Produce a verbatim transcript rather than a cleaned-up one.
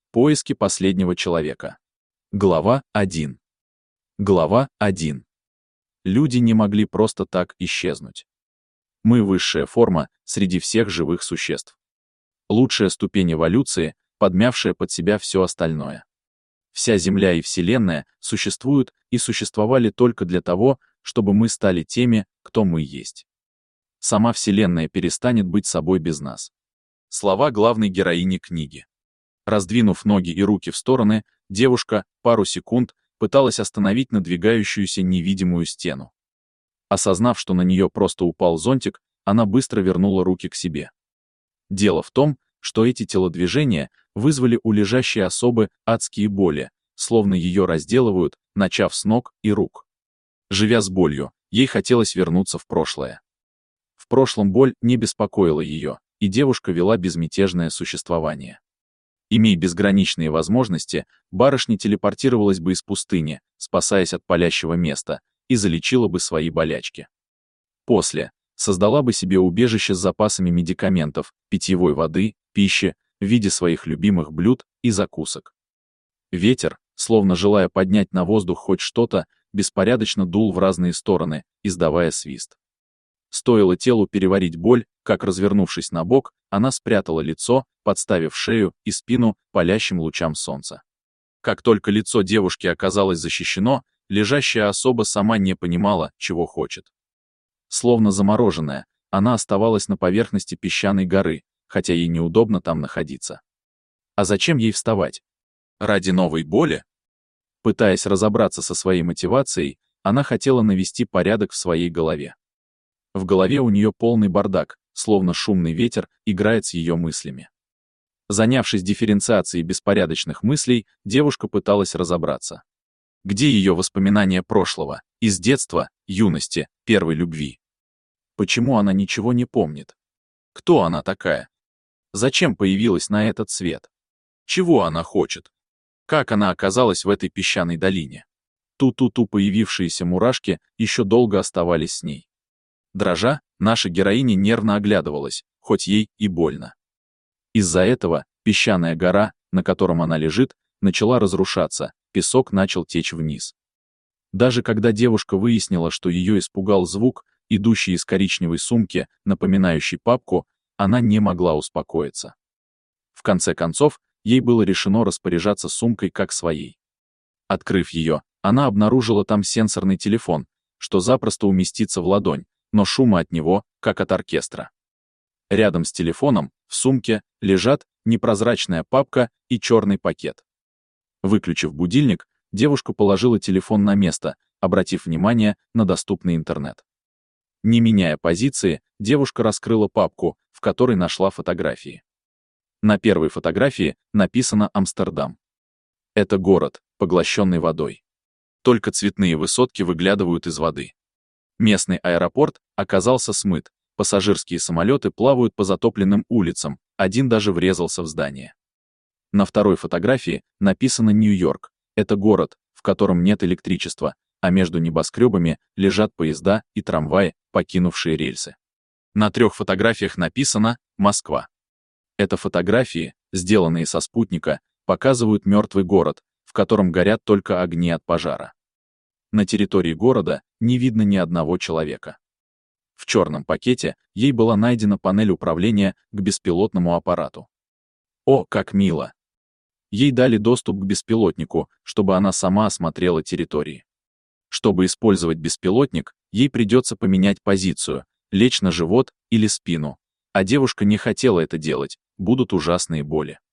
Поиски последнего человека. Глава один. Глава один. Люди не могли просто так исчезнуть. Мы высшая форма среди всех живых существ. Лучшая ступень эволюции, подмявшая под себя все остальное. Вся Земля и Вселенная существуют и существовали только для того, чтобы мы стали теми, кто мы есть. Сама Вселенная перестанет быть собой без нас. Слова главной героини книги. Раздвинув ноги и руки в стороны, девушка пару секунд пыталась остановить надвигающуюся невидимую стену. Осознав, что на нее просто упал зонтик, она быстро вернула руки к себе. Дело в том, что эти телодвижения вызвали у лежащей особы адские боли, словно ее разделывают, начав с ног и рук. Живя с болью, ей хотелось вернуться в прошлое. В прошлом боль не беспокоила ее, и девушка вела безмятежное существование. Имея безграничные возможности, барышня телепортировалась бы из пустыни, спасаясь от палящего места, и залечила бы свои болячки. После создала бы себе убежище с запасами медикаментов, питьевой воды, пищи, в виде своих любимых блюд и закусок. Ветер, словно желая поднять на воздух хоть что-то, беспорядочно дул в разные стороны, издавая свист. Стоило телу переварить боль, как, развернувшись на бок, она спрятала лицо, подставив шею и спину палящим лучам солнца. Как только лицо девушки оказалось защищено, лежащая особа сама не понимала, чего хочет. Словно замороженная, она оставалась на поверхности песчаной горы, хотя ей неудобно там находиться. А зачем ей вставать? Ради новой боли? Пытаясь разобраться со своей мотивацией, она хотела навести порядок в своей голове. В голове у нее полный бардак, словно шумный ветер играет с ее мыслями. Занявшись дифференциацией беспорядочных мыслей, девушка пыталась разобраться. Где ее воспоминания прошлого, из детства, юности, первой любви? Почему она ничего не помнит? Кто она такая? Зачем появилась на этот свет? Чего она хочет? Как она оказалась в этой песчаной долине? Ту-ту-ту появившиеся мурашки еще долго оставались с ней. Дрожа, наша героиня нервно оглядывалась, хоть ей и больно. Из-за этого песчаная гора, на котором она лежит, начала разрушаться, песок начал течь вниз. Даже когда девушка выяснила, что ее испугал звук, идущий из коричневой сумки, напоминающей папку, она не могла успокоиться. В конце концов, ей было решено распоряжаться сумкой как своей. Открыв ее, она обнаружила там сенсорный телефон, что запросто уместится в ладонь, но шума от него, как от оркестра. Рядом с телефоном, в сумке, лежат непрозрачная папка и черный пакет. Выключив будильник, девушка положила телефон на место, обратив внимание на доступный интернет. Не меняя позиции, девушка раскрыла папку, в которой нашла фотографии. На первой фотографии написано «Амстердам». Это город, поглощенный водой. Только цветные высотки выглядывают из воды. Местный аэропорт оказался смыт, пассажирские самолеты плавают по затопленным улицам, один даже врезался в здание. На второй фотографии написано «Нью-Йорк». Это город, в котором нет электричества, а между небоскребами лежат поезда и трамваи, покинувшие рельсы. На трех фотографиях написано «Москва». Это фотографии, сделанные со спутника, показывают мертвый город, в котором горят только огни от пожара. На территории города не видно ни одного человека. В черном пакете ей была найдена панель управления к беспилотному аппарату. О, как мило! Ей дали доступ к беспилотнику, чтобы она сама осмотрела территории. Чтобы использовать беспилотник, ей придется поменять позицию, лечь на живот или спину. А девушка не хотела это делать, будут ужасные боли.